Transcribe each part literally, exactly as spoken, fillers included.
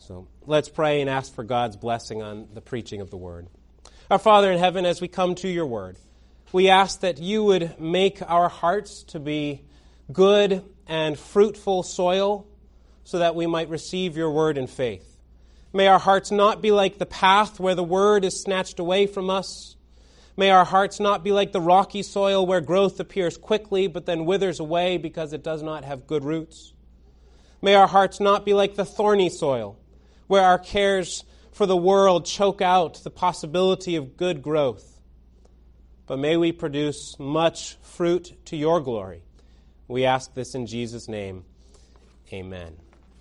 So let's pray and ask for God's blessing on the preaching of the Word. Our Father in heaven, as we come to your Word, we ask that you would make our hearts to be good and fruitful soil so that we might receive your Word in faith. May our hearts not be like the path where the Word is snatched away from us. May our hearts not be like the rocky soil where growth appears quickly but then withers away because it does not have good roots. May our hearts not be like the thorny soil where our cares for the world choke out the possibility of good growth. But may we produce much fruit to your glory. We ask this in Jesus' name. Amen.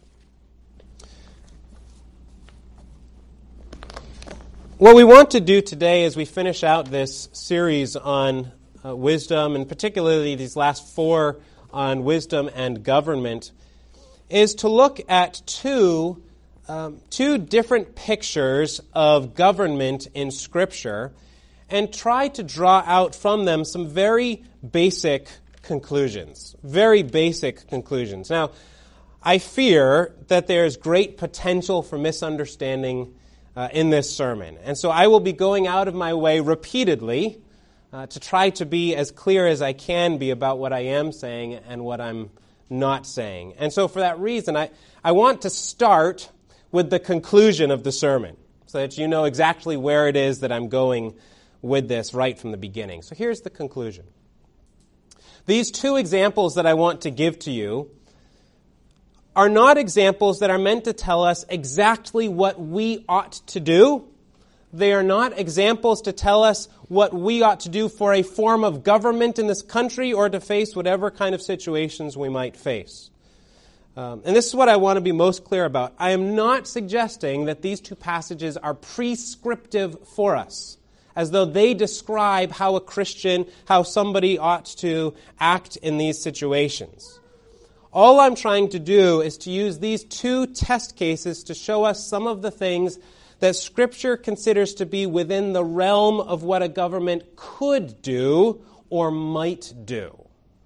What we want to do today as we finish out this series on uh, wisdom, and particularly these last four on wisdom and government, is to look at two, um, two different pictures of government in Scripture and try to draw out from them some very basic conclusions. Very basic conclusions. Now, I fear that there's great potential for misunderstanding uh, in this sermon. And so I will be going out of my way repeatedly uh, to try to be as clear as I can be about what I am saying and what I'm not saying. And so for that reason, I, I want to start with the conclusion of the sermon so that you know exactly where it is that I'm going with this right from the beginning. So here's the conclusion. These two examples that I want to give to you are not examples that are meant to tell us exactly what we ought to do. They are not examples to tell us what we ought to do for a form of government in this country or to face whatever kind of situations we might face. Um, and this is what I want to be most clear about. I am not suggesting that these two passages are prescriptive for us, as though they describe how a Christian, how somebody ought to act in these situations. All I'm trying to do is to use these two test cases to show us some of the things that Scripture considers to be within the realm of what a government could do or might do.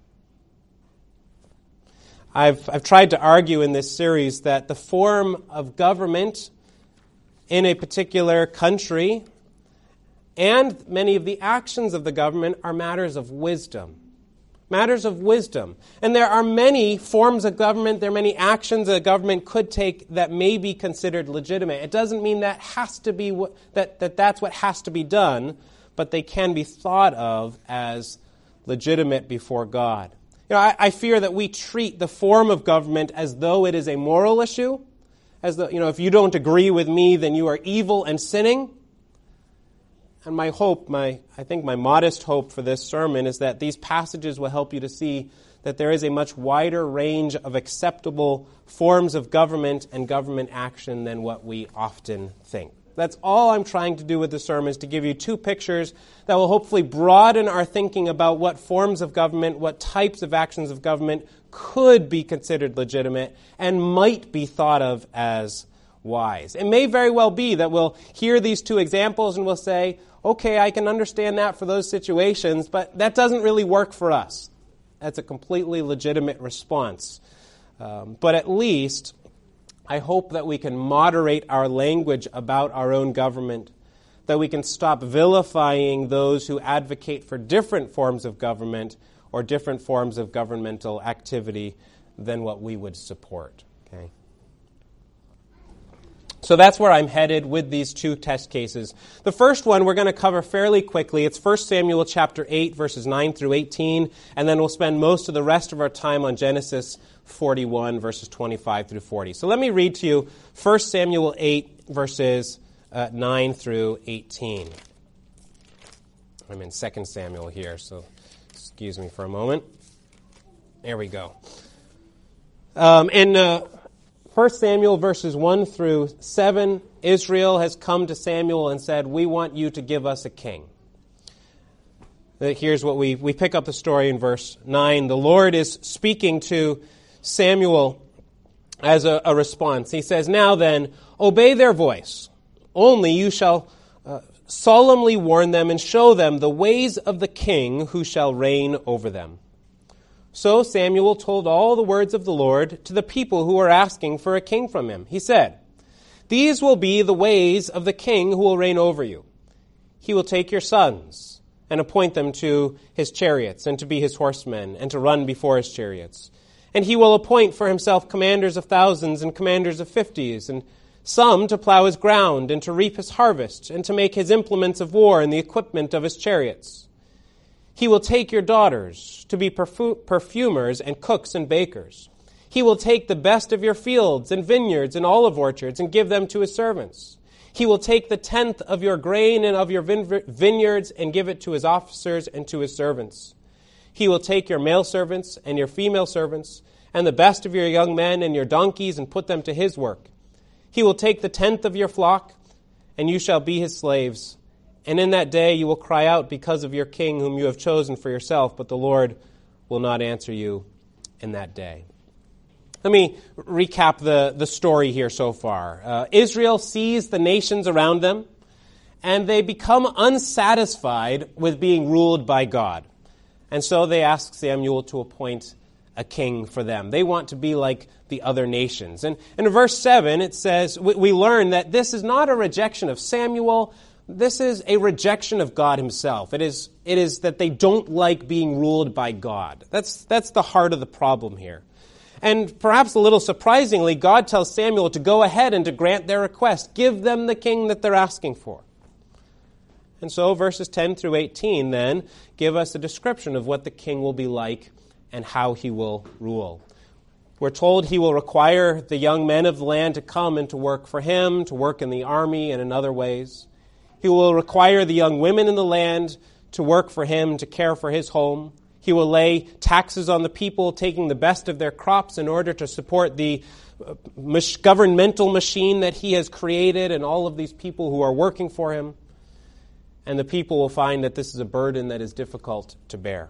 I've, I've tried to argue in this series that the form of government in a particular country and many of the actions of the government are matters of wisdom. Matters of wisdom. And there are many forms of government, there are many actions a government could take that may be considered legitimate. It doesn't mean that has to be what, that, that that's what has to be done, but they can be thought of as legitimate before God. You know, I, I fear that we treat the form of government as though it is a moral issue, as though, you know, if you don't agree with me, then you are evil and sinning. And my hope, my I think my modest hope for this sermon is that these passages will help you to see that there is a much wider range of acceptable forms of government and government action than what we often think. That's all I'm trying to do with the sermon, is to give you two pictures that will hopefully broaden our thinking about what forms of government, what types of actions of government could be considered legitimate and might be thought of as wise. It may very well be that we'll hear these two examples and we'll say, okay, I can understand that for those situations, but that doesn't really work for us. That's a completely legitimate response. Um, but at least, I hope that we can moderate our language about our own government, that we can stop vilifying those who advocate for different forms of government or different forms of governmental activity than what we would support. Okay. So that's where I'm headed with these two test cases. The first one we're going to cover fairly quickly. It's First Samuel chapter eight, verses nine through eighteen, and then we'll spend most of the rest of our time on Genesis forty-one, verses twenty-five through forty. So let me read to you First Samuel eight, verses uh, nine through eighteen. I'm in Second Samuel here, so excuse me for a moment. There we go. Um, and... Uh, First Samuel verses one through seven, Israel has come to Samuel and said, we want you to give us a king. Here's what we, we pick up the story in verse nine. The Lord is speaking to Samuel as a, a response. He says, now then, obey their voice. Only you shall uh, solemnly warn them and show them the ways of the king who shall reign over them. So Samuel told all the words of the Lord to the people who were asking for a king from him. He said, These will be the ways of the king who will reign over you. He will take your sons and appoint them to his chariots and to be his horsemen and to run before his chariots. And he will appoint for himself commanders of thousands and commanders of fifties, and some to plow his ground and to reap his harvest and to make his implements of war and the equipment of his chariots. He will take your daughters to be perfu- perfumers and cooks and bakers. He will take the best of your fields and vineyards and olive orchards and give them to his servants. He will take the tenth of your grain and of your vine- vineyards and give it to his officers and to his servants. He will take your male servants and your female servants and the best of your young men and your donkeys and put them to his work. He will take the tenth of your flock, and you shall be his slaves. And in that day you will cry out because of your king whom you have chosen for yourself, but the Lord will not answer you in that day. Let me recap the, the story here so far. Uh, Israel sees the nations around them, and they become unsatisfied with being ruled by God. And so they ask Samuel to appoint a king for them. They want to be like the other nations. And, and in verse seven, it says, we, we learn that this is not a rejection of Samuel. This is a rejection of God himself. It is, it is that they don't like being ruled by God. That's, that's the heart of the problem here. And perhaps a little surprisingly, God tells Samuel to go ahead and to grant their request. Give them the king that they're asking for. And so verses ten through eighteen then give us a description of what the king will be like and how he will rule. We're told he will require the young men of the land to come and to work for him, to work in the army and in other ways. He will require the young women in the land to work for him, to care for his home. He will lay taxes on the people, taking the best of their crops in order to support the governmental machine that he has created and all of these people who are working for him. And the people will find that this is a burden that is difficult to bear.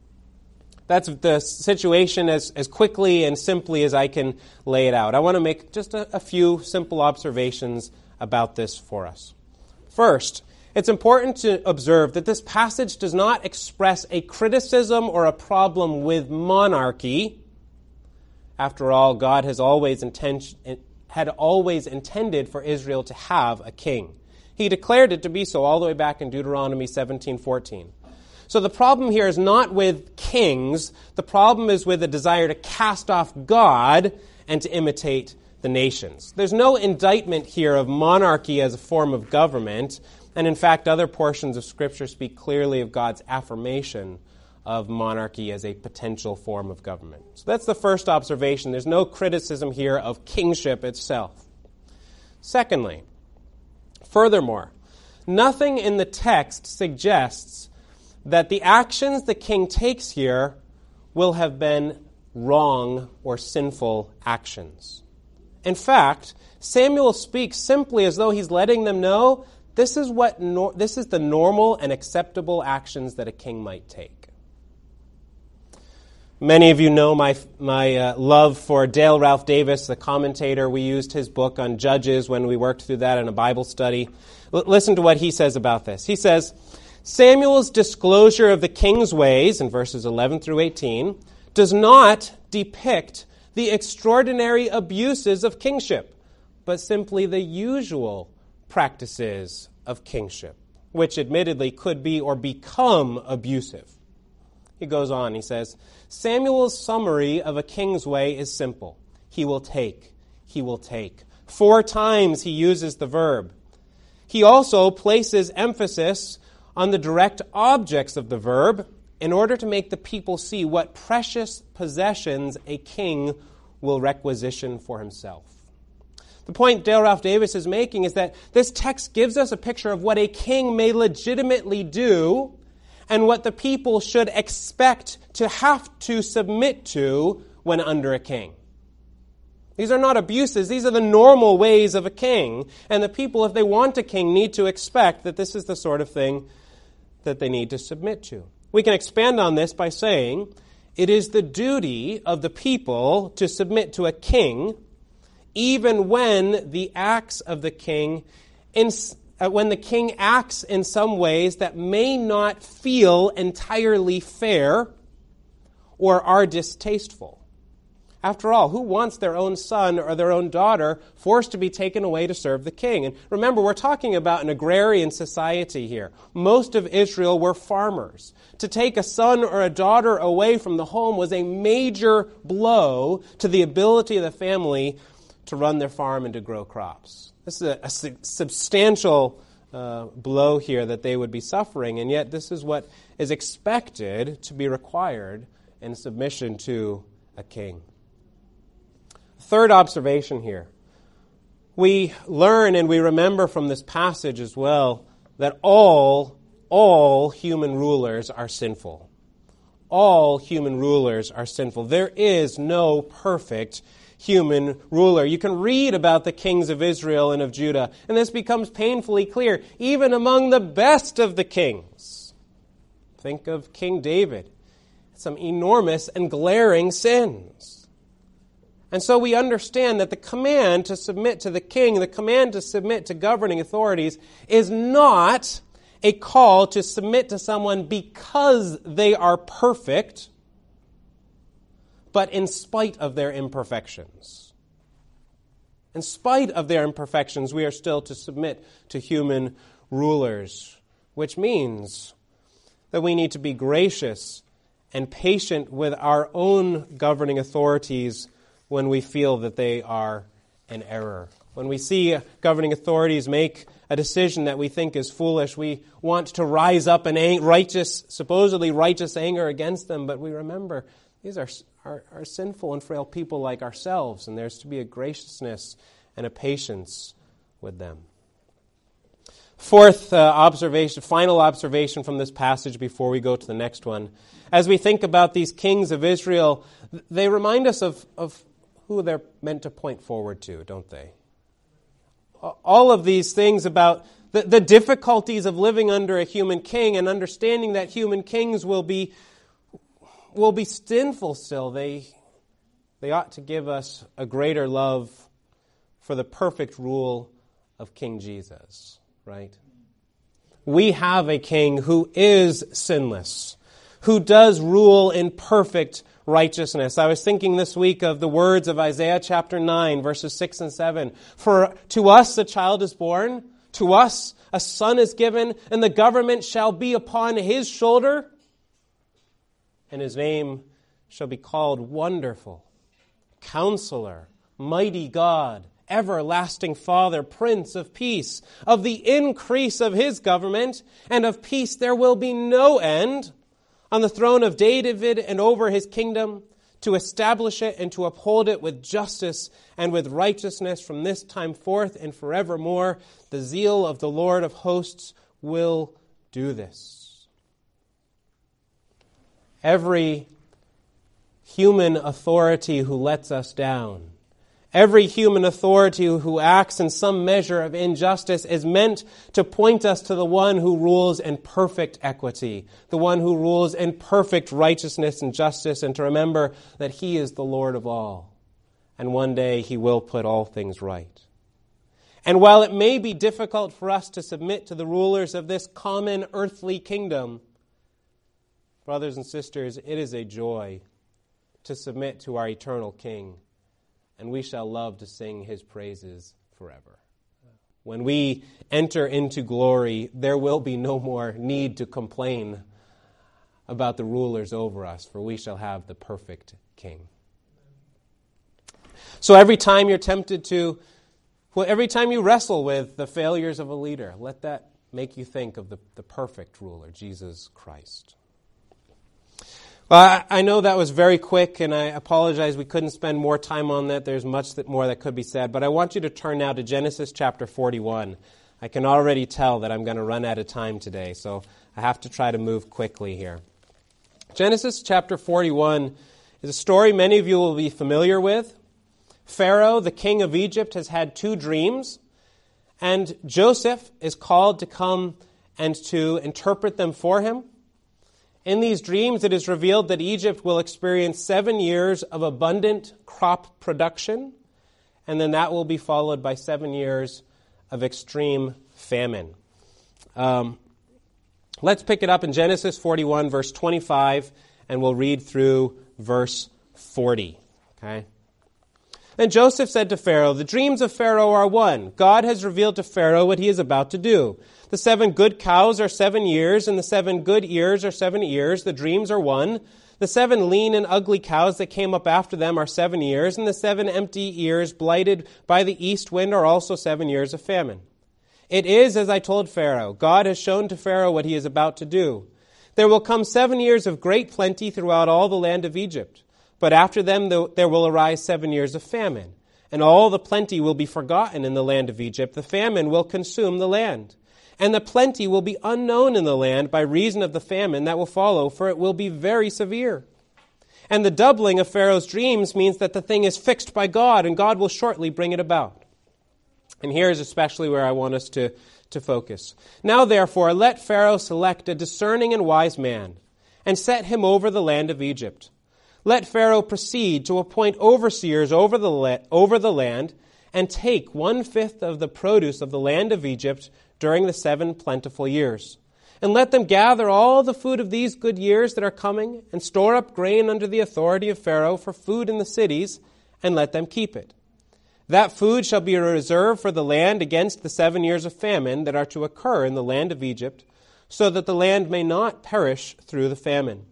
That's the situation as, as quickly and simply as I can lay it out. I want to make just a, a few simple observations about this for us. First, it's important to observe that this passage does not express a criticism or a problem with monarchy. After all, God has always inten- had always intended for Israel to have a king. He declared it to be so all the way back in Deuteronomy seventeen fourteen. So the problem here is not with kings. The problem is with a desire to cast off God and to imitate the nations. There's no indictment here of monarchy as a form of government. And in fact, other portions of Scripture speak clearly of God's affirmation of monarchy as a potential form of government. So that's the first observation. There's no criticism here of kingship itself. Secondly, furthermore, nothing in the text suggests that the actions the king takes here will have been wrong or sinful actions. In fact, Samuel speaks simply as though he's letting them know this is what nor- this is the normal and acceptable actions that a king might take. Many of you know my my uh, love for Dale Ralph Davis, the commentator. We used his book on Judges when we worked through that in a Bible study. L- listen to what he says about this. He says, Samuel's disclosure of the king's ways, in verses eleven through eighteen, does not depict the extraordinary abuses of kingship, but simply the usual practices of kingship, which admittedly could be or become abusive. He goes on, he says, Samuel's summary of a king's way is simple. He will take, he will take. Four times he uses the verb. He also places emphasis on the direct objects of the verb in order to make the people see what precious possessions a king will requisition for himself. The point Dale Ralph Davis is making is that this text gives us a picture of what a king may legitimately do and what the people should expect to have to submit to when under a king. These are not abuses. These are the normal ways of a king. And the people, if they want a king, need to expect that this is the sort of thing that they need to submit to. We can expand on this by saying it is the duty of the people to submit to a king even when the acts of the king, in, uh, when the king acts in some ways that may not feel entirely fair or are distasteful. After all, who wants their own son or their own daughter forced to be taken away to serve the king? And remember, we're talking about an agrarian society here. Most of Israel were farmers. To take a son or a daughter away from the home was a major blow to the ability of the family to run their farm and to grow crops. This is a, a su- substantial uh, blow here that they would be suffering, and yet this is what is expected to be required in submission to a king. Third observation here. We learn and we remember from this passage as well that all, all human rulers are sinful. All human rulers are sinful. There is no perfect human ruler. You can read about the kings of Israel and of Judah, and this becomes painfully clear, even among the best of the kings. Think of King David. Some enormous and glaring sins. And so we understand that the command to submit to the king, the command to submit to governing authorities, is not a call to submit to someone because they are perfect, but in spite of their imperfections. In spite of their imperfections, we are still to submit to human rulers, which means that we need to be gracious and patient with our own governing authorities when we feel that they are in error. When we see governing authorities make a decision that we think is foolish, we want to rise up in ang- righteous, supposedly righteous anger against them, but we remember these are, are, are sinful and frail people like ourselves, and there's to be a graciousness and a patience with them. Fourth uh, observation, final observation from this passage before we go to the next one. As we think about these kings of Israel, they remind us of, of who they're meant to point forward to, don't they? All of these things about the, the difficulties of living under a human king and understanding that human kings will be will be sinful still. They, they ought to give us a greater love for the perfect rule of King Jesus, right? We have a king who is sinless, who does rule in perfect righteousness. I was thinking this week of the words of Isaiah chapter nine, verses six and seven. For to us a child is born, to us a son is given, and the government shall be upon his shoulder, and his name shall be called Wonderful, Counselor, Mighty God, Everlasting Father, Prince of Peace. Of the increase of his government and of peace there will be no end, on the throne of David and over his kingdom, to establish it and to uphold it with justice and with righteousness from this time forth and forevermore. The zeal of the Lord of hosts will do this. Every human authority who lets us down, every human authority who acts in some measure of injustice is meant to point us to the one who rules in perfect equity, the one who rules in perfect righteousness and justice, and to remember that he is the Lord of all. And one day he will put all things right. And while it may be difficult for us to submit to the rulers of this common earthly kingdom, brothers and sisters, it is a joy to submit to our eternal King, and we shall love to sing his praises forever. When we enter into glory, there will be no more need to complain about the rulers over us, for we shall have the perfect King. So every time you're tempted to, well, every time you wrestle with the failures of a leader, let that make you think of the, the perfect ruler, Jesus Christ. Well, I know that was very quick, and I apologize we couldn't spend more time on that. There's much that more that could be said, but I want you to turn now to Genesis chapter forty-one. I can already tell that I'm going to run out of time today, so I have to try to move quickly here. Genesis chapter forty-one is a story many of you will be familiar with. Pharaoh, the king of Egypt, has had two dreams, and Joseph is called to come and to interpret them for him. In these dreams, it is revealed that Egypt will experience seven years of abundant crop production, and then that will be followed by seven years of extreme famine. Um, let's pick it up in Genesis forty-one, verse twenty-five, and we'll read through verse forty. Okay? Then Joseph said to Pharaoh, "The dreams of Pharaoh are one. God has revealed to Pharaoh what he is about to do. The seven good cows are seven years, and the seven good ears are seven years. The dreams are one. The seven lean and ugly cows that came up after them are seven years, and the seven empty ears blighted by the east wind are also seven years of famine. It is as I told Pharaoh. God has shown to Pharaoh what he is about to do. There will come seven years of great plenty throughout all the land of Egypt. But after them there will arise seven years of famine, and all the plenty will be forgotten in the land of Egypt. The famine will consume the land, and the plenty will be unknown in the land by reason of the famine that will follow, for it will be very severe. And the doubling of Pharaoh's dreams means that the thing is fixed by God, and God will shortly bring it about." And here is especially where I want us to, to focus. "Now therefore let Pharaoh select a discerning and wise man, and set him over the land of Egypt. Let Pharaoh proceed to appoint overseers over the, la- over the land and take one-fifth of the produce of the land of Egypt during the seven plentiful years. And let them gather all the food of these good years that are coming and store up grain under the authority of Pharaoh for food in the cities, and let them keep it. That food shall be reserved for the land against the seven years of famine that are to occur in the land of Egypt, so that the land may not perish through the famine."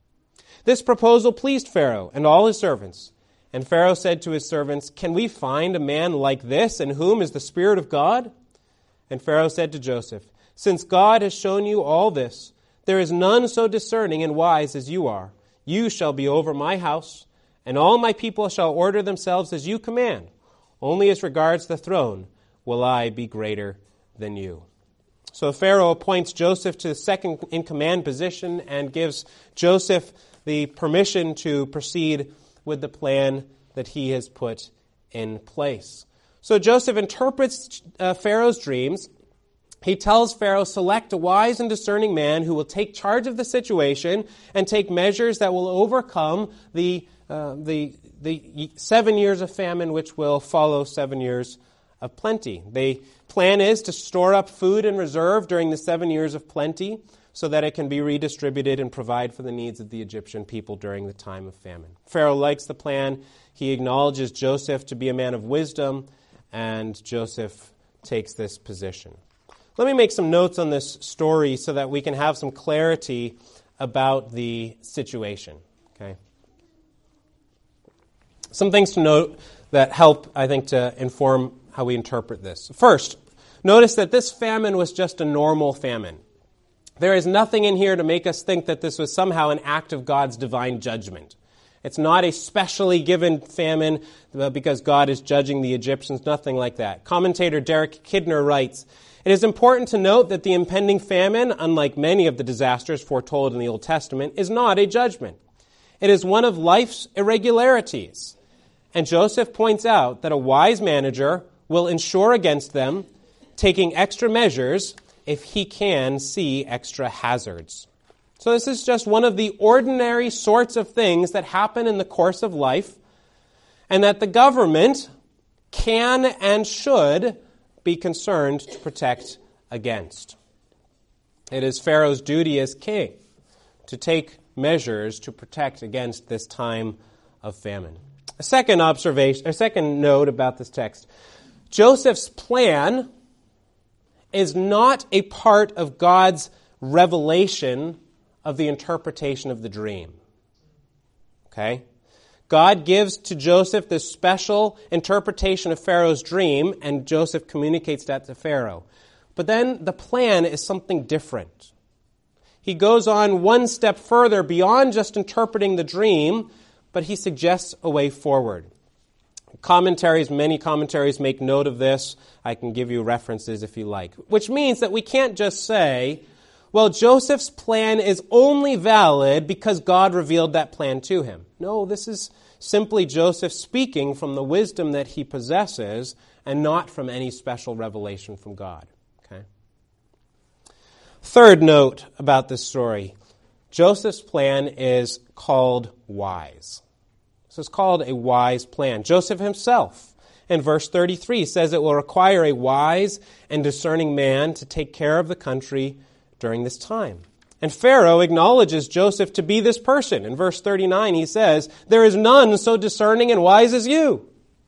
This proposal pleased Pharaoh and all his servants. And Pharaoh said to his servants, "Can we find a man like this in whom is the Spirit of God?" And Pharaoh said to Joseph, "Since God has shown you all this, there is none so discerning and wise as you are. You shall be over my house, and all my people shall order themselves as you command. Only as regards the throne will I be greater than you." So Pharaoh appoints Joseph to the second in command position and gives Joseph the permission to proceed with the plan that he has put in place. So Joseph interprets uh, Pharaoh's dreams. He tells Pharaoh, select a wise and discerning man who will take charge of the situation and take measures that will overcome the, uh, the, the seven years of famine which will follow seven years of plenty. The plan is to store up food in reserve during the seven years of plenty, so that it can be redistributed and provide for the needs of the Egyptian people during the time of famine. Pharaoh likes the plan. He acknowledges Joseph to be a man of wisdom, and Joseph takes this position. Let me make some notes on this story so that we can have some clarity about the situation. Okay. Some things to note that help, I think, to inform how we interpret this. First, notice that this famine was just a normal famine. There is nothing in here to make us think that this was somehow an act of God's divine judgment. It's not a specially given famine because God is judging the Egyptians, nothing like that. Commentator Derek Kidner writes, "It is important to note that the impending famine, unlike many of the disasters foretold in the Old Testament, is not a judgment. It is one of life's irregularities. And Joseph points out that a wise manager will ensure against them, taking extra measures if he can see extra hazards." So this is just one of the ordinary sorts of things that happen in the course of life, and that the government can and should be concerned to protect against. It is Pharaoh's duty as king to take measures to protect against this time of famine. A second observation, a second note about this text. Joseph's plan is not a part of God's revelation of the interpretation of the dream. Okay? God gives to Joseph this special interpretation of Pharaoh's dream, and Joseph communicates that to Pharaoh. But then the plan is something different. He goes on one step further beyond just interpreting the dream, but he suggests a way forward. Commentaries, many commentaries make note of this. I can give you references if you like. Which means that we can't just say, well, Joseph's plan is only valid because God revealed that plan to him. No, this is simply Joseph speaking from the wisdom that he possesses and not from any special revelation from God. Okay. Third note about this story. Joseph's plan is called wise. This is called a wise plan. Joseph himself, in verse thirty-three, says it will require a wise and discerning man to take care of the country during this time. And Pharaoh acknowledges Joseph to be this person. In verse thirty-nine, he says, "There is none so discerning and wise as you."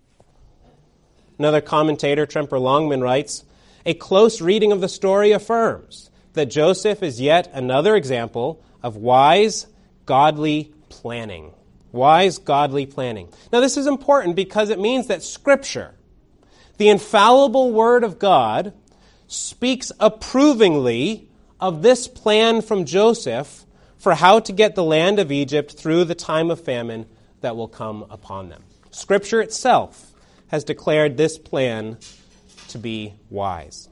Another commentator, Tremper Longman, writes, "A close reading of the story affirms that Joseph is yet another example of wise, godly planning." Wise, godly planning. Now, this is important because it means that Scripture, the infallible Word of God, speaks approvingly of this plan from Joseph for how to get the land of Egypt through the time of famine that will come upon them. Scripture itself has declared this plan to be wise.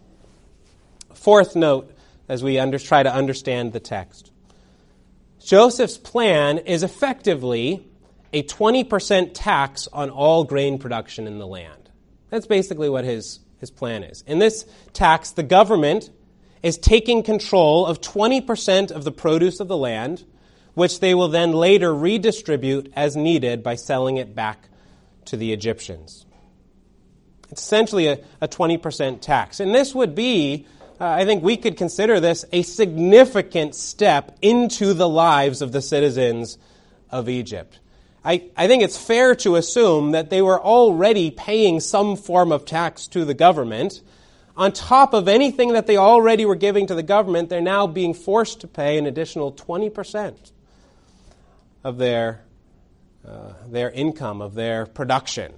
Fourth note, as we under, try to understand the text. Joseph's plan is effectively a twenty percent tax on all grain production in the land. That's basically what his, his plan is. In this tax, the government is taking control of twenty percent of the produce of the land, which they will then later redistribute as needed by selling it back to the Egyptians. It's essentially a, a twenty percent tax. And this would be, uh, I think we could consider this a significant step into the lives of the citizens of Egypt. I, I think it's fair to assume that they were already paying some form of tax to the government. On top of anything that they already were giving to the government, they're now being forced to pay an additional twenty percent of their, uh, their income, of their production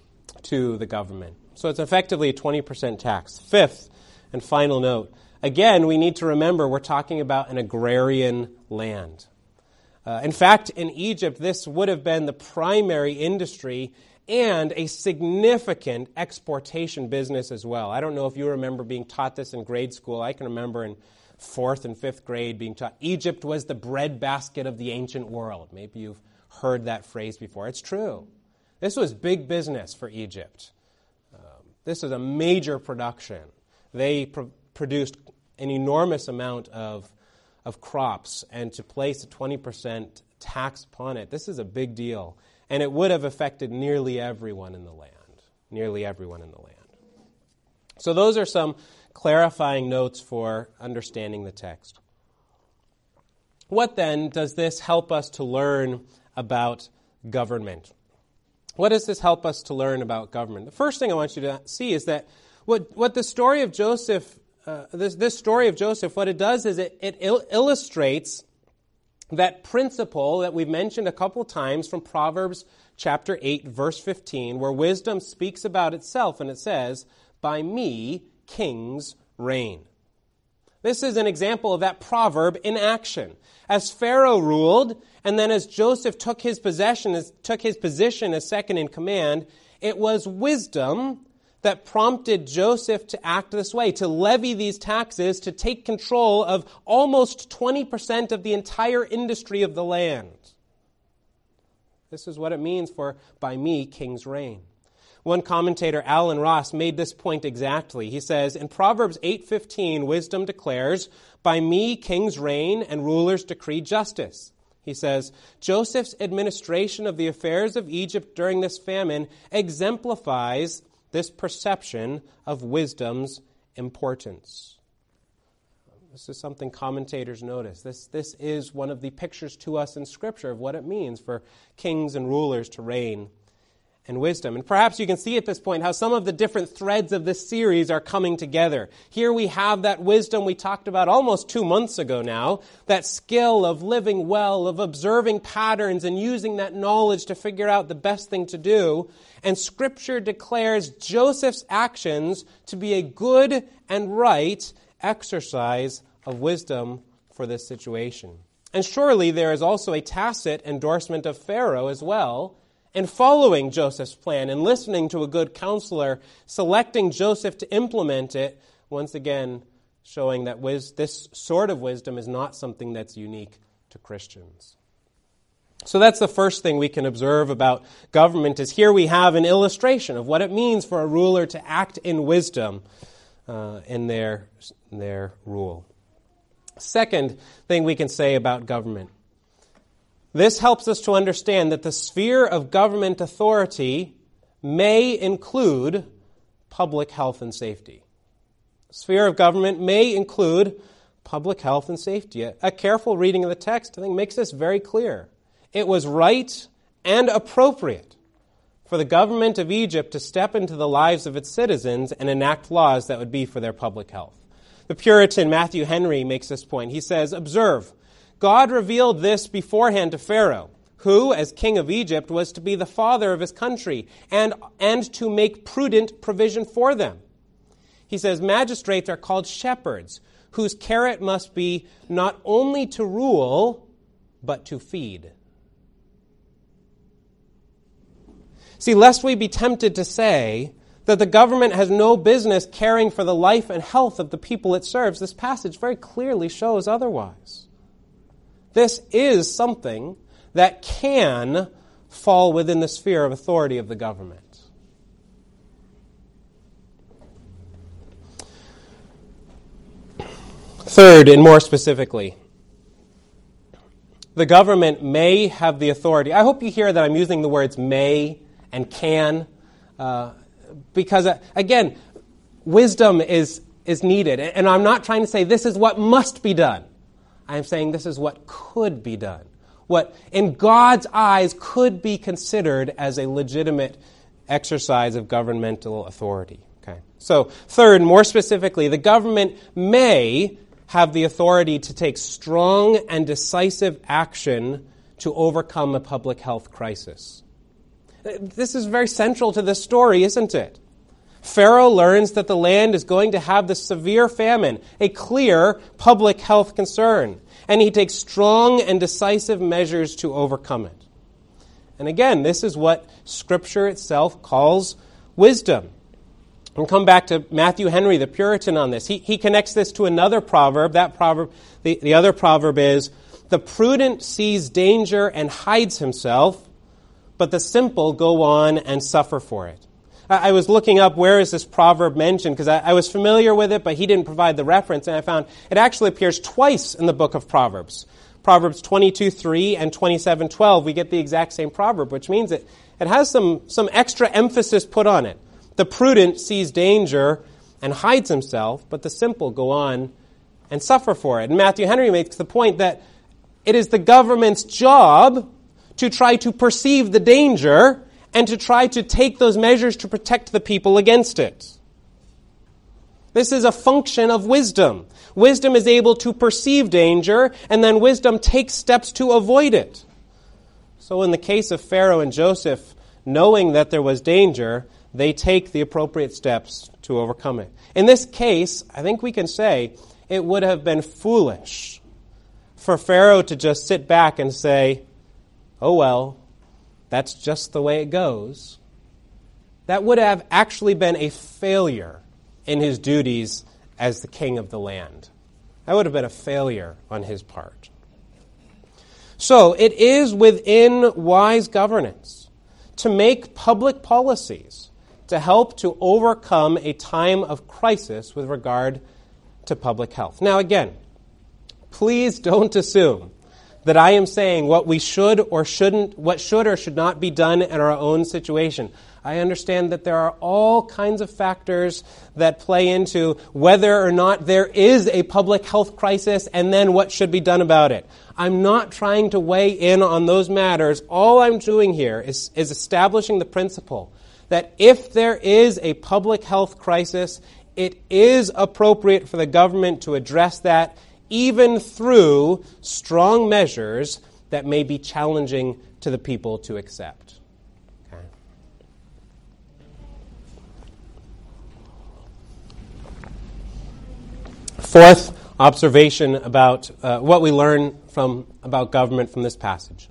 to the government. So it's effectively a twenty percent tax. Fifth and final note. Again, we need to remember we're talking about an agrarian land. Uh, in fact, in Egypt, this would have been the primary industry and a significant exportation business as well. I don't know if you remember being taught this in grade school. I can remember in fourth and fifth grade being taught Egypt was the breadbasket of the ancient world. Maybe you've heard that phrase before. It's true. This was big business for Egypt. Um, this is a major production. They pr- produced an enormous amount of of crops, and to place a twenty percent tax upon it, this is a big deal. And it would have affected nearly everyone in the land. Nearly everyone in the land. So those are some clarifying notes for understanding the text. What then does this help us to learn about government? What does this help us to learn about government? The first thing I want you to see is that what, what the story of Joseph Uh, this, this story of Joseph, what it does is it, it il- illustrates that principle that we've mentioned a couple times from Proverbs chapter eight, verse fifteen, where wisdom speaks about itself, and it says, "By me kings reign." This is an example of that proverb in action. As Pharaoh ruled, and then as Joseph took his possession, as, took his position as second in command, it was wisdom that prompted Joseph to act this way, to levy these taxes, to take control of almost twenty percent of the entire industry of the land. This is what it means for, "By me, kings reign." One commentator, Alan Ross, made this point exactly. He says, in Proverbs eight fifteen, wisdom declares, "By me, kings reign and rulers decree justice." He says, Joseph's administration of the affairs of Egypt during this famine exemplifies this perception of wisdom's importance. This is something commentators notice. This, this is one of the pictures to us in Scripture of what it means for kings and rulers to reign in wisdom. And perhaps you can see at this point how some of the different threads of this series are coming together. Here we have that wisdom we talked about almost two months ago now, that skill of living well, of observing patterns and using that knowledge to figure out the best thing to do. And Scripture declares Joseph's actions to be a good and right exercise of wisdom for this situation. And surely there is also a tacit endorsement of Pharaoh as well, in following Joseph's plan and listening to a good counselor, selecting Joseph to implement it, once again showing that wis- this sort of wisdom is not something that's unique to Christians. So that's the first thing we can observe about government, is here we have an illustration of what it means for a ruler to act in wisdom uh, in their, in their rule. Second thing we can say about government. This helps us to understand that the sphere of government authority may include public health and safety. The sphere of government may include public health and safety. A careful reading of the text, I think, makes this very clear. It was right and appropriate for the government of Egypt to step into the lives of its citizens and enact laws that would be for their public health. The Puritan Matthew Henry makes this point. He says, "Observe, God revealed this beforehand to Pharaoh, who, as king of Egypt, was to be the father of his country and, and to make prudent provision for them." He says, "Magistrates are called shepherds, whose care it must be not only to rule, but to feed." See, lest we be tempted to say that the government has no business caring for the life and health of the people it serves, this passage very clearly shows otherwise. This is something that can fall within the sphere of authority of the government. Third, and more specifically, the government may have the authority. I hope you hear that I'm using the words may and can, uh, because, uh, again, wisdom is, is needed. And I'm not trying to say this is what must be done. I'm saying this is what could be done. What, in God's eyes, could be considered as a legitimate exercise of governmental authority. Okay. So, third, more specifically, the government may have the authority to take strong and decisive action to overcome a public health crisis. This is very central to this story, isn't it? Pharaoh learns that the land is going to have this severe famine, a clear public health concern, and he takes strong and decisive measures to overcome it. And again, this is what Scripture itself calls wisdom. We'll come back to Matthew Henry, the Puritan, on this. He, he connects this to another proverb. That proverb, the, the other proverb is, "The prudent sees danger and hides himself, but the simple go on and suffer for it." I, I was looking up where is this proverb mentioned, because I, I was familiar with it, but he didn't provide the reference, and I found it actually appears twice in the book of Proverbs. Proverbs twenty-two three and twenty-seven twelve, we get the exact same proverb, which means it, it has some, some extra emphasis put on it. The prudent sees danger and hides himself, but the simple go on and suffer for it. And Matthew Henry makes the point that it is the government's job to try to perceive the danger and to try to take those measures to protect the people against it. This is a function of wisdom. Wisdom is able to perceive danger, and then wisdom takes steps to avoid it. So in the case of Pharaoh and Joseph, knowing that there was danger, they take the appropriate steps to overcome it. In this case, I think we can say it would have been foolish for Pharaoh to just sit back and say, "Oh well, that's just the way it goes." That would have actually been a failure in his duties as the king of the land. That would have been a failure on his part. So it is within wise governance to make public policies to help to overcome a time of crisis with regard to public health. Now again, please don't assume that I am saying what we should or shouldn't, what should or should not be done in our own situation. I understand that there are all kinds of factors that play into whether or not there is a public health crisis and then what should be done about it. I'm not trying to weigh in on those matters. All I'm doing here is, is establishing the principle that if there is a public health crisis, it is appropriate for the government to address that even through strong measures that may be challenging to the people to accept. Okay. Fourth observation about uh, what we learn from about government from this passage.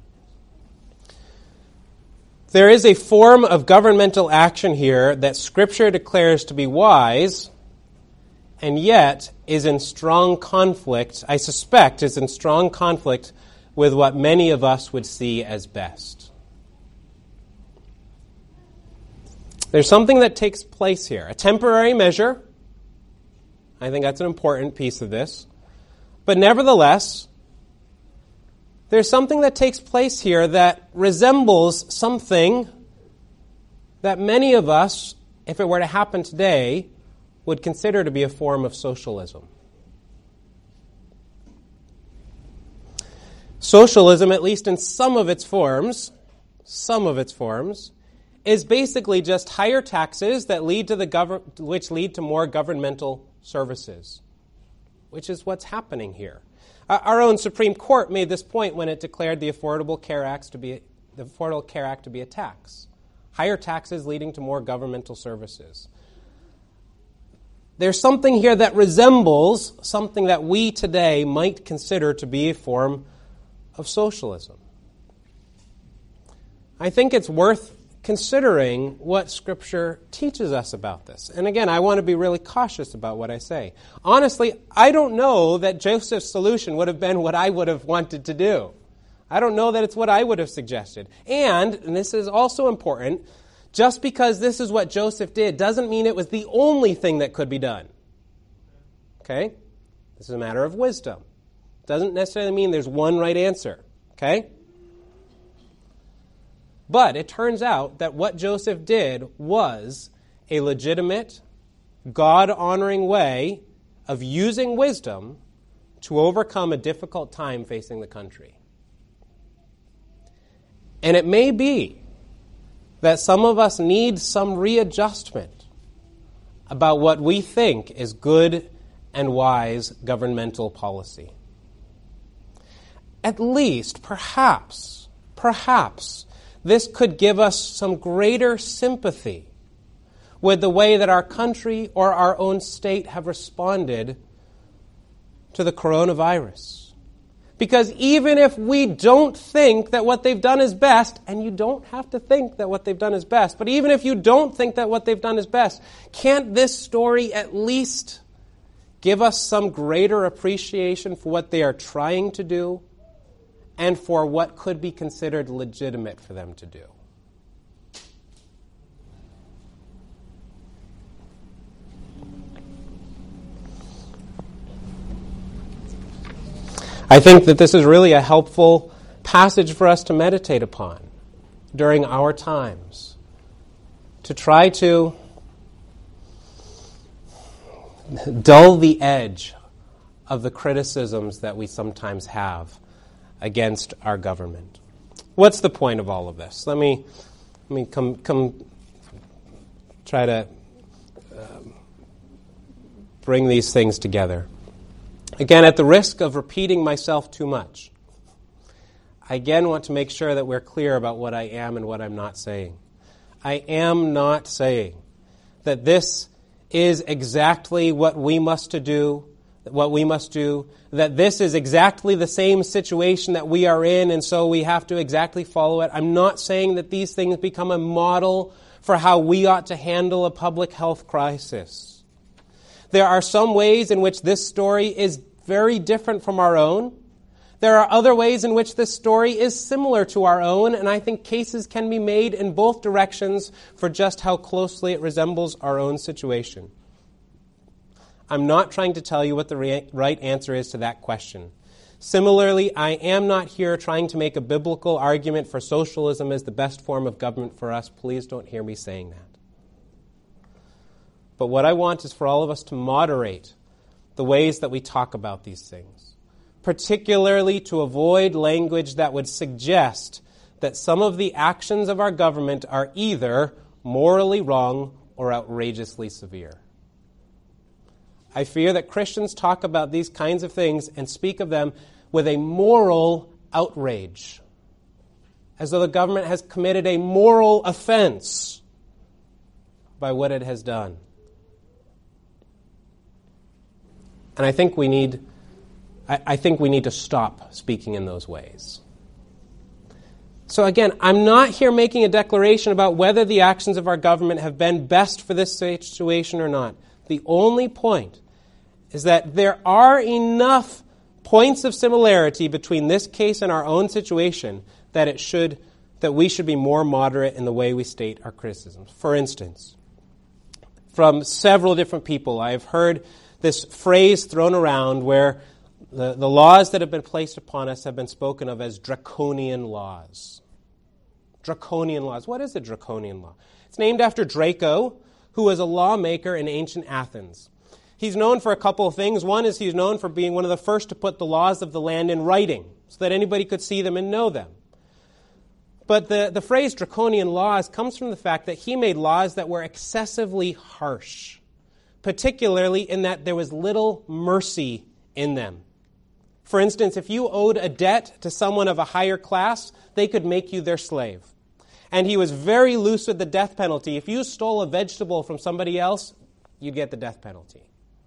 There is a form of governmental action here that Scripture declares to be wise, and yet is in strong conflict, I suspect, is in strong conflict with what many of us would see as best. There's something that takes place here, a temporary measure. I think that's an important piece of this. But nevertheless, there's something that takes place here that resembles something that many of us, if it were to happen today, would consider to be a form of socialism. Socialism, at least in some of its forms, some of its forms, is basically just higher taxes that lead to the gov- which lead to more governmental services, which is what's happening here. Uh, our own Supreme Court made this point when it declared the Affordable Care Act to be the Affordable Care Act to be a tax. Higher taxes leading to more governmental services. There's something here that resembles something that we today might consider to be a form of socialism. I think it's worth considering what Scripture teaches us about this. And again, I want to be really cautious about what I say. Honestly, I don't know that Joseph's solution would have been what I would have wanted to do. I don't know that it's what I would have suggested. And, and this is also important, just because this is what Joseph did doesn't mean it was the only thing that could be done. Okay? This is a matter of wisdom. Doesn't necessarily mean there's one right answer. Okay? But it turns out that what Joseph did was a legitimate, God-honoring way of using wisdom to overcome a difficult time facing the country. And it may be that some of us need some readjustment about what we think is good and wise governmental policy. At least, perhaps, perhaps, this could give us some greater sympathy with the way that our country or our own state have responded to the coronavirus. Because even if we don't think that what they've done is best, and you don't have to think that what they've done is best, but even if you don't think that what they've done is best, can't this story at least give us some greater appreciation for what they are trying to do and for what could be considered legitimate for them to do? I think that this is really a helpful passage for us to meditate upon during our times, to try to dull the edge of the criticisms that we sometimes have against our government. What's the point of all of this? Let me let me come come try to um, bring these things together. Again, at the risk of repeating myself too much, I again want to make sure that we're clear about what I am and what I'm not saying. I am not saying that this is exactly what we must to do, what we must do, that this is exactly the same situation that we are in, and so we have to exactly follow it. I'm not saying that these things become a model for how we ought to handle a public health crisis. There are some ways in which this story is very different from our own. There are other ways in which this story is similar to our own, and I think cases can be made in both directions for just how closely it resembles our own situation. I'm not trying to tell you what the re- right answer is to that question. Similarly, I am not here trying to make a biblical argument for socialism as the best form of government for us. Please don't hear me saying that. But what I want is for all of us to moderate the ways that we talk about these things, particularly to avoid language that would suggest that some of the actions of our government are either morally wrong or outrageously severe. I fear that Christians talk about these kinds of things and speak of them with a moral outrage, as though the government has committed a moral offense by what it has done. And I think we need, I, I think we need to stop speaking in those ways. So again, I'm not here making a declaration about whether the actions of our government have been best for this situation or not. The only point is that there are enough points of similarity between this case and our own situation that it should, that we should be more moderate in the way we state our criticisms. For instance, from several different people, I have heard this phrase thrown around where the, the laws that have been placed upon us have been spoken of as draconian laws. Draconian laws. What is a draconian law? It's named after Draco, who was a lawmaker in ancient Athens. He's known for a couple of things. One is he's known for being one of the first to put the laws of the land in writing so that anybody could see them and know them. But the, the phrase draconian laws comes from the fact that he made laws that were excessively harsh, particularly in that there was little mercy in them. For instance, if you owed a debt to someone of a higher class, they could make you their slave. And he was very loose with the death penalty. If you stole a vegetable from somebody else, you'd get the death penalty.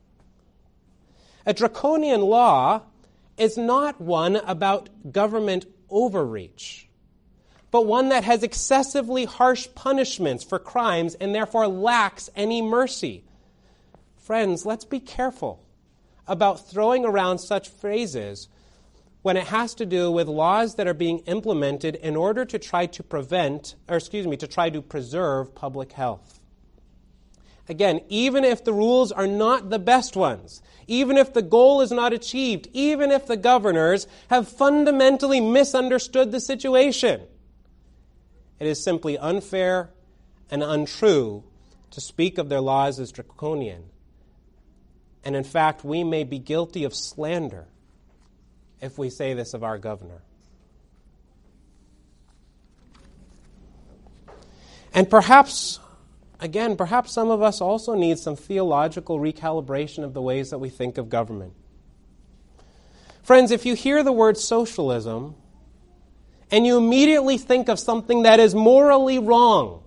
A draconian law is not one about government overreach, but one that has excessively harsh punishments for crimes and therefore lacks any mercy. Friends, let's be careful about throwing around such phrases when it has to do with laws that are being implemented in order to try to prevent, or excuse me, to try to preserve public health. Again, even if the rules are not the best ones, even if the goal is not achieved, even if the governors have fundamentally misunderstood the situation, it is simply unfair and untrue to speak of their laws as draconian. And in fact, we may be guilty of slander if we say this of our governor. And perhaps, again, perhaps some of us also need some theological recalibration of the ways that we think of government. Friends, if you hear the word socialism and you immediately think of something that is morally wrong,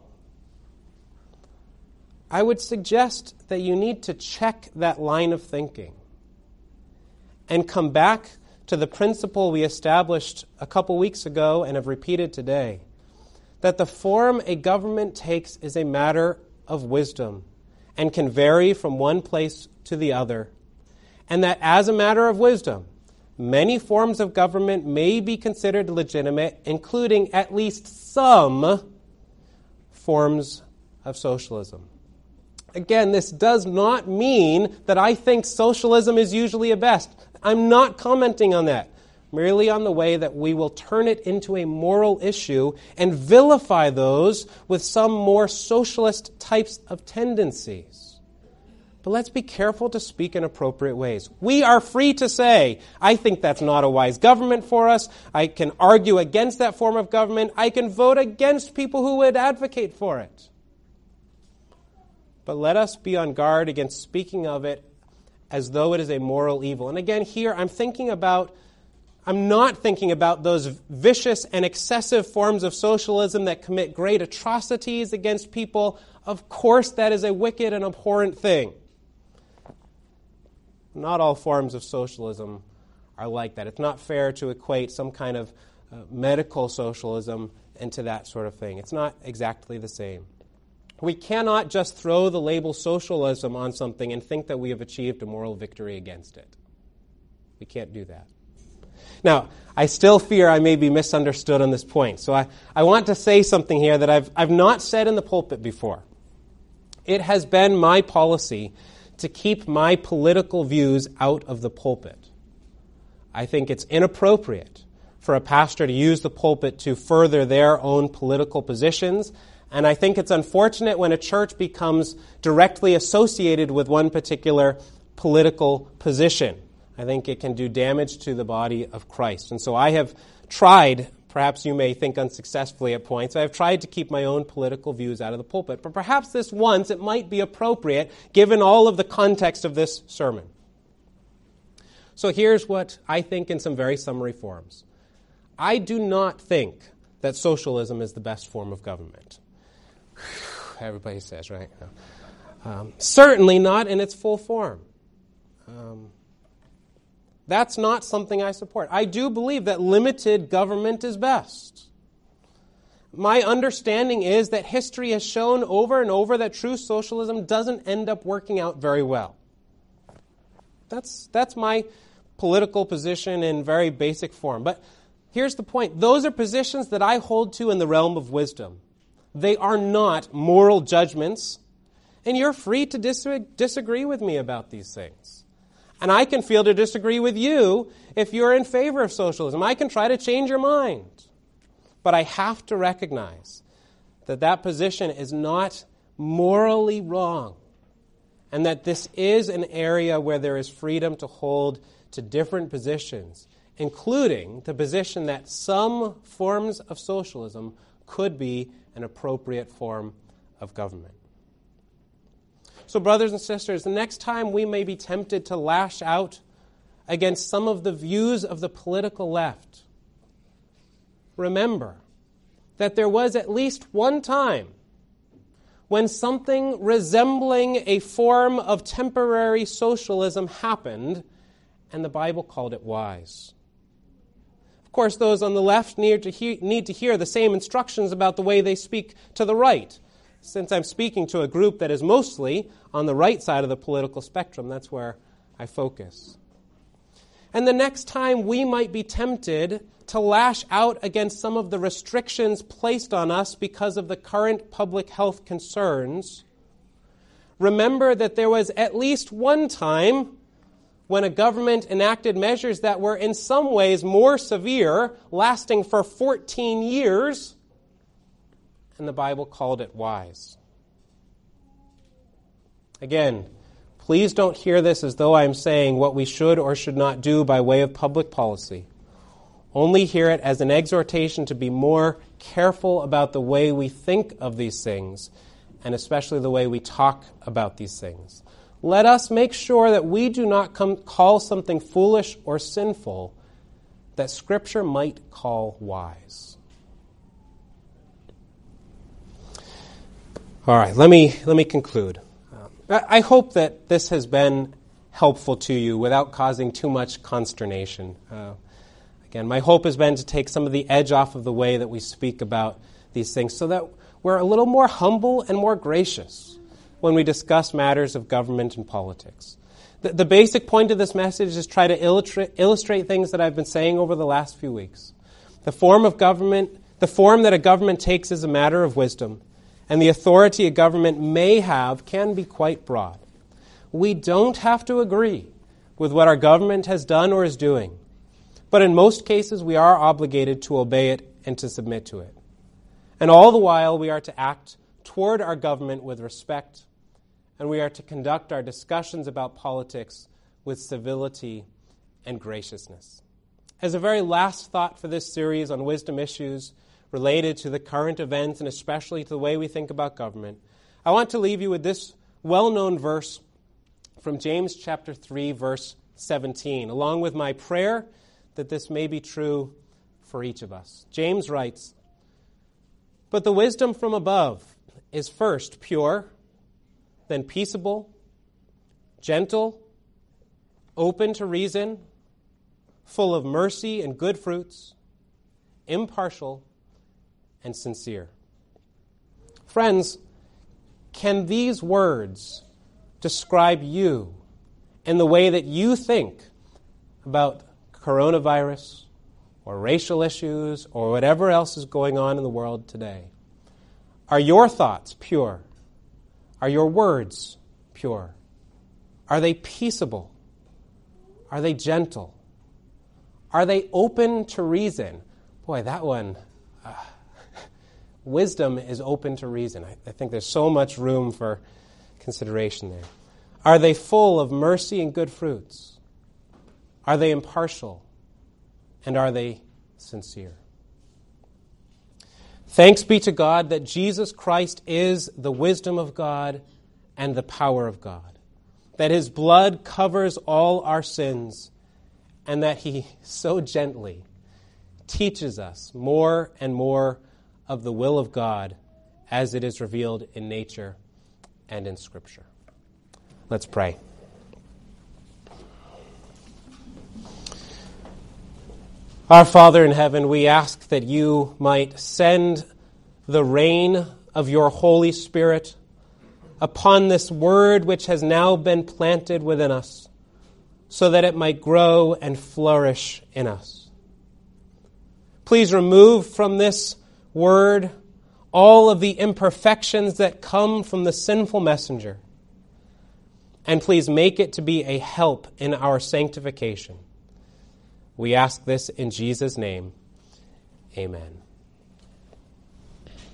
I would suggest that you need to check that line of thinking and come back to the principle we established a couple weeks ago and have repeated today, that the form a government takes is a matter of wisdom and can vary from one place to the other, and that as a matter of wisdom, many forms of government may be considered legitimate, including at least some forms of socialism. Again, this does not mean that I think socialism is usually a best. I'm not commenting on that, merely on the way that we will turn it into a moral issue and vilify those with some more socialist types of tendencies. But let's be careful to speak in appropriate ways. We are free to say, I think that's not a wise government for us. I can argue against that form of government. I can vote against people who would advocate for it. But let us be on guard against speaking of it as though it is a moral evil. And again, here I'm thinking about, I'm not thinking about those vicious and excessive forms of socialism that commit great atrocities against people. Of course, that is a wicked and abhorrent thing. Not all forms of socialism are like that. It's not fair to equate some kind of uh, medical socialism into that sort of thing. It's not exactly the same. We cannot just throw the label socialism on something and think that we have achieved a moral victory against it. We can't do that. Now, I still fear I may be misunderstood on this point, so I, I want to say something here that I've, I've not said in the pulpit before. It has been my policy to keep my political views out of the pulpit. I think it's inappropriate for a pastor to use the pulpit to further their own political positions. And I think it's unfortunate when a church becomes directly associated with one particular political position. I think it can do damage to the body of Christ. And so I have tried, perhaps you may think unsuccessfully at points, I have tried to keep my own political views out of the pulpit. But perhaps this once it might be appropriate given all of the context of this sermon. So here's what I think in some very summary forms. I do not think that socialism is the best form of government. Everybody says, right? No. Um, certainly not in its full form. Um, that's not something I support. I do believe that limited government is best. My understanding is that history has shown over and over that true socialism doesn't end up working out very well. That's, that's my political position in very basic form. But here's the point. Those are positions that I hold to in the realm of wisdom. They are not moral judgments, and you're free to dis- disagree with me about these things. And I can feel to disagree with you if you're in favor of socialism. I can try to change your mind. But I have to recognize that that position is not morally wrong. and that this is an area where there is freedom to hold to different positions, including the position that some forms of socialism could be an appropriate form of government. So, brothers and sisters, the next time we may be tempted to lash out against some of the views of the political left, remember that there was at least one time when something resembling a form of temporary socialism happened, and the Bible called it wise. Of course, those on the left need to, he- need to hear the same instructions about the way they speak to the right. Since I'm speaking to a group that is mostly on the right side of the political spectrum, that's where I focus. And the next time we might be tempted to lash out against some of the restrictions placed on us because of the current public health concerns, remember that there was at least one time when a government enacted measures that were in some ways more severe, lasting for fourteen years, and the Bible called it wise. Again, please don't hear this as though I'm saying what we should or should not do by way of public policy. Only hear it as an exhortation to be more careful about the way we think of these things, and especially the way we talk about these things. Let us make sure that we do not come, call something foolish or sinful that Scripture might call wise. All right, let me let me conclude. Uh, I hope that this has been helpful to you without causing too much consternation. Uh, again, my hope has been to take some of the edge off of the way that we speak about these things so that we're a little more humble and more gracious when we discuss matters of government and politics. The, the basic point of this message is try to illustrate, illustrate things that I've been saying over the last few weeks. The form of government, the form that a government takes is a matter of wisdom, and the authority a government may have can be quite broad. We don't have to agree with what our government has done or is doing, but in most cases we are obligated to obey it and to submit to it. And all the while we are to act toward our government with respect, and we are to conduct our discussions about politics with civility and graciousness. As a very last thought for this series on wisdom issues related to the current events and especially to the way we think about government, I want to leave you with this well-known verse from James chapter three, verse seventeen, along with my prayer that this may be true for each of us. James writes, "But the wisdom from above is first pure, then peaceable, gentle, open to reason, full of mercy and good fruits, impartial and sincere." Friends, can these words describe you in the way that you think about coronavirus or racial issues or whatever else is going on in the world today? Are your thoughts pure? Are your words pure? Are they peaceable? Are they gentle? Are they open to reason? Boy, that one, uh, wisdom is open to reason. I, I think there's so much room for consideration there. Are they full of mercy and good fruits? Are they impartial? And are they sincere? Thanks be to God that Jesus Christ is the wisdom of God and the power of God, that his blood covers all our sins, and that he so gently teaches us more and more of the will of God as it is revealed in nature and in Scripture. Let's pray. Our Father in heaven, we ask that you might send the rain of your Holy Spirit upon this word which has now been planted within us, so that it might grow and flourish in us. Please remove from this word all of the imperfections that come from the sinful messenger, and please make it to be a help in our sanctification. We ask this in Jesus' name. Amen.